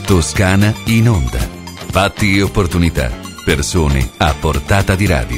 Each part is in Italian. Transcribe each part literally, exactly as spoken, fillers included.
Toscana in onda. Fatti e opportunità. Persone a portata di radio.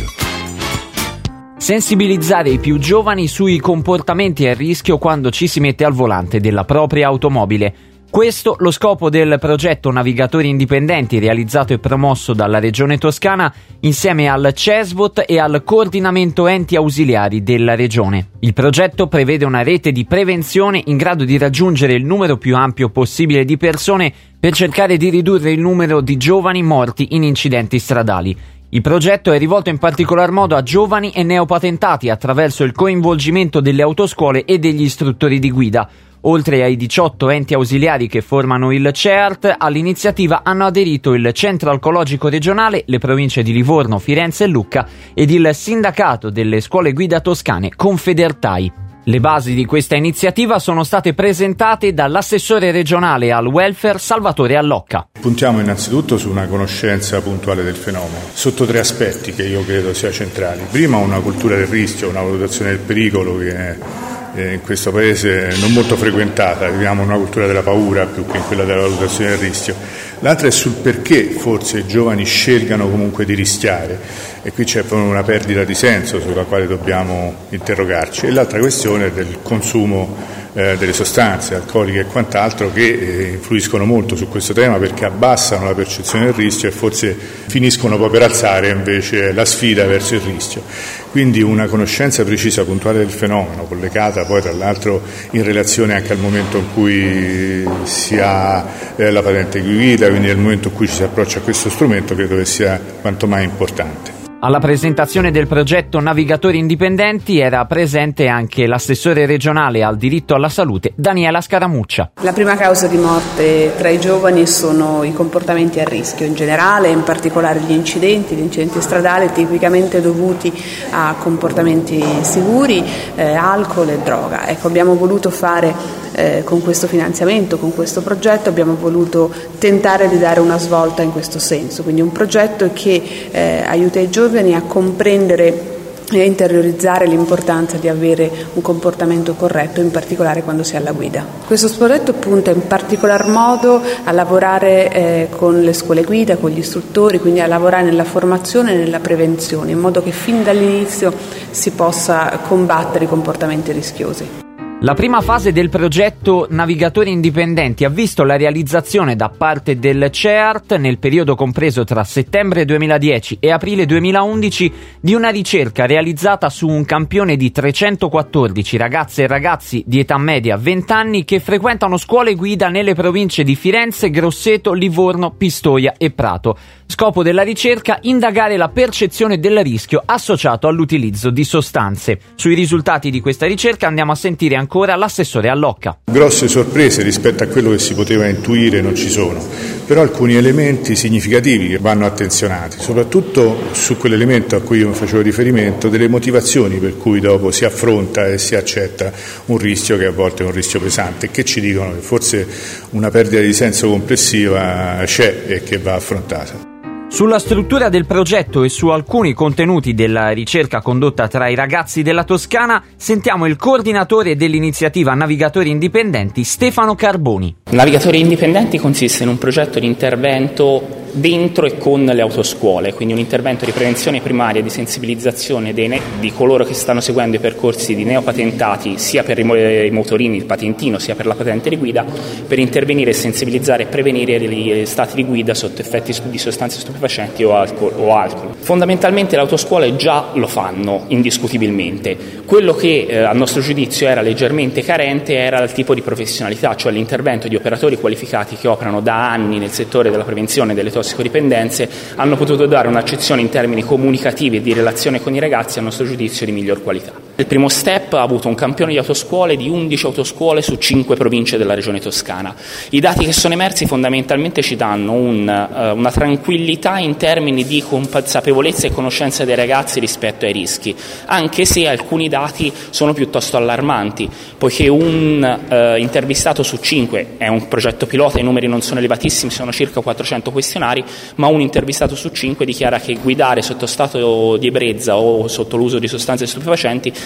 Sensibilizzare i più giovani sui comportamenti a rischio quando ci si mette al volante della propria automobile. Questo lo scopo del progetto Navigatori Indipendenti, realizzato e promosso dalla Regione Toscana insieme al CESVOT e al Coordinamento Enti Ausiliari della Regione. Il progetto prevede una rete di prevenzione in grado di raggiungere il numero più ampio possibile di persone per cercare di ridurre il numero di giovani morti in incidenti stradali. Il progetto è rivolto in particolar modo a giovani e neopatentati attraverso il coinvolgimento delle autoscuole e degli istruttori di guida. Oltre ai diciotto enti ausiliari che formano il C E A R T, all'iniziativa hanno aderito il Centro Alcologico Regionale, le province di Livorno, Firenze e Lucca ed il Sindacato delle Scuole Guida Toscane Confedertai. Le basi di questa iniziativa sono state presentate dall'assessore regionale al welfare Salvatore Allocca. Puntiamo innanzitutto su una conoscenza puntuale del fenomeno, sotto tre aspetti che io credo sia centrali. Prima una cultura del rischio, una valutazione del pericolo che è in questo paese non molto frequentata, viviamo una cultura della paura più che in quella della valutazione del rischio. L'altra è sul perché forse i giovani scelgano comunque di rischiare, e qui c'è proprio una perdita di senso sulla quale dobbiamo interrogarci. E l'altra questione è del consumo eh, delle sostanze alcoliche e quant'altro, che eh, influiscono molto su questo tema perché abbassano la percezione del rischio e forse finiscono poi per alzare invece la sfida verso il rischio. Quindi una conoscenza precisa, puntuale del fenomeno, collegata poi tra l'altro in relazione anche al momento in cui si ha eh, la patente guida, quindi nel momento in cui ci si approccia a questo strumento, credo che sia quanto mai importante. Alla presentazione del progetto Navigatori Indipendenti era presente anche l'assessore regionale al diritto alla salute Daniela Scaramuccia. La prima causa di morte tra i giovani sono i comportamenti a rischio in generale, in particolare gli incidenti, gli incidenti stradali tipicamente dovuti a comportamenti sicuri, eh, alcol e droga. Ecco, abbiamo voluto fare eh, con questo finanziamento, con questo progetto, abbiamo voluto tentare di dare una svolta in questo senso, quindi un progetto che eh, aiuta i giovani a comprendere e a interiorizzare l'importanza di avere un comportamento corretto, in particolare quando si è alla guida. Questo progetto punta in particolar modo a lavorare eh, con le scuole guida, con gli istruttori, quindi a lavorare nella formazione e nella prevenzione, in modo che fin dall'inizio si possa combattere i comportamenti rischiosi. La prima fase del progetto Navigatori Indipendenti ha visto la realizzazione da parte del C E A R T nel periodo compreso tra settembre duemiladieci e aprile duemilaundici di una ricerca realizzata su un campione di trecentoquattordici ragazze e ragazzi di età media venti anni che frequentano scuole guida nelle province di Firenze, Grosseto, Livorno, Pistoia e Prato. Scopo della ricerca: indagare la percezione del rischio associato all'utilizzo di sostanze. Sui risultati di questa ricerca andiamo a sentire ancora l'assessore Allocca. Grosse sorprese rispetto a quello che si poteva intuire non ci sono, però alcuni elementi significativi che vanno attenzionati, soprattutto su quell'elemento a cui io facevo riferimento, delle motivazioni per cui dopo si affronta e si accetta un rischio che a volte è un rischio pesante, che ci dicono che forse una perdita di senso complessiva c'è e che va affrontata. Sulla struttura del progetto e su alcuni contenuti della ricerca condotta tra i ragazzi della Toscana sentiamo il coordinatore dell'iniziativa Navigatori Indipendenti, Stefano Carboni. Navigatori Indipendenti consiste in un progetto di intervento dentro e con le autoscuole, quindi un intervento di prevenzione primaria e di sensibilizzazione dei ne- di coloro che stanno seguendo i percorsi di neopatentati sia per i, mo- i motorini, il patentino, sia per la patente di guida, per intervenire, sensibilizzare e prevenire gli stati di guida sotto effetti di sostanze stupefacenti o alcol. O alcol. Fondamentalmente le autoscuole già lo fanno indiscutibilmente. Quello che eh, a nostro giudizio era leggermente carente era il tipo di professionalità, cioè l'intervento di operatori qualificati che operano da anni nel settore della prevenzione delle tossicodipendenze, hanno potuto dare un'accezione in termini comunicativi e di relazione con i ragazzi a nostro giudizio di miglior qualità. Il primo step ha avuto un campione di autoscuole di undici autoscuole su cinque province della regione toscana. I dati che sono emersi fondamentalmente ci danno un, uh, una tranquillità in termini di consapevolezza e conoscenza dei ragazzi rispetto ai rischi, anche se alcuni dati sono piuttosto allarmanti, poiché un uh, intervistato su cinque, è un progetto pilota, i numeri non sono elevatissimi, sono circa quattrocento questionari, ma un intervistato su cinque dichiara che guidare sotto stato di ebbrezza o sotto l'uso di sostanze stupefacenti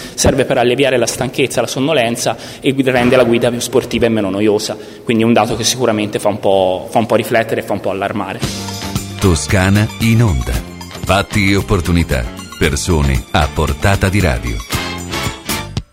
serve per alleviare la stanchezza, la sonnolenza e rende la guida più sportiva e meno noiosa. Quindi è un dato che sicuramente fa un po', fa un po' riflettere e fa un po' allarmare. Toscana in onda. Fatti e opportunità. Persone a portata di radio.